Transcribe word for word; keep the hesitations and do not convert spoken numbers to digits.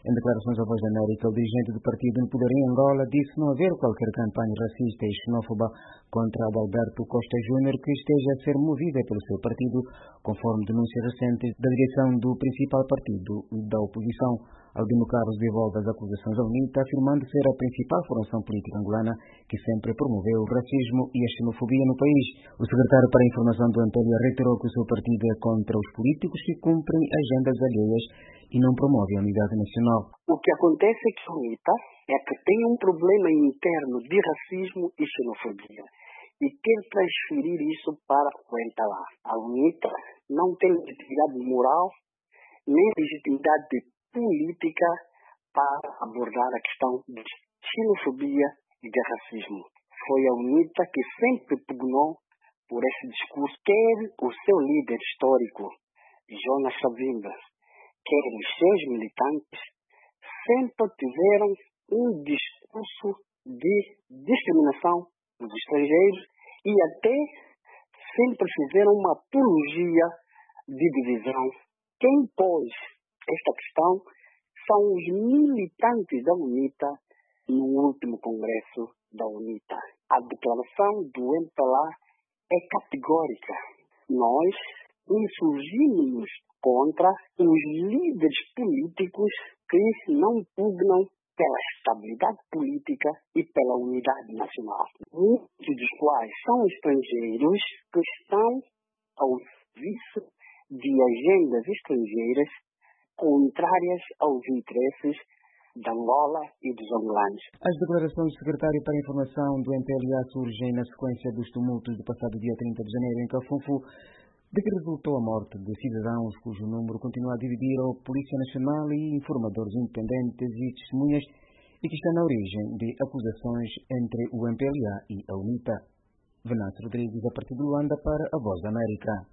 Em declarações à Voz da América, o dirigente do partido no poder em Angola disse não haver qualquer campanha racista e xenófoba contra Adalberto Costa Júnior que esteja a ser movida pelo seu partido, conforme denúncias recentes da direção do principal partido da oposição. Aldino Carlos devolve as acusações à UNITA, afirmando ser a principal formação política angolana que sempre promoveu o racismo e a xenofobia no país. O secretário para a Informação do M P L A reiterou que o seu partido é contra os políticos que cumprem agendas alheias e não promove a unidade nacional. O que acontece é que a UNITA é que tem um problema interno de racismo e xenofobia e quer transferir isso para o M P L A. A UNITA não tem legitimidade moral nem legitimidade política para abordar a questão de xenofobia e de racismo. Foi a UNITA que sempre pugnou por esse discurso, quer o seu líder histórico, Jonas Savimbi, quer os seus militantes, sempre tiveram um discurso de discriminação dos estrangeiros e até sempre fizeram uma apologia de divisão. Quem pôs esta questão são os militantes da UNITA no último congresso da UNITA. A declaração do M P L A é categórica. Nós insurgimos contra os líderes políticos que não pugnam pela estabilidade política e pela unidade nacional. Muitos dos quais são estrangeiros que estão ao serviço de agendas estrangeiras contrárias aos interesses de Angola e dos angolanos. As declarações do secretário para a Informação do M P L A surgem na sequência dos tumultos do passado dia trinta de janeiro em Cafunfu, de que resultou a morte de cidadãos cujo número continua a dividir a Polícia Nacional e informadores independentes e testemunhas e que está na origem de acusações entre o M P L A e a UNITA. Venâncio Rodrigues, a partir de Luanda, para a Voz da América.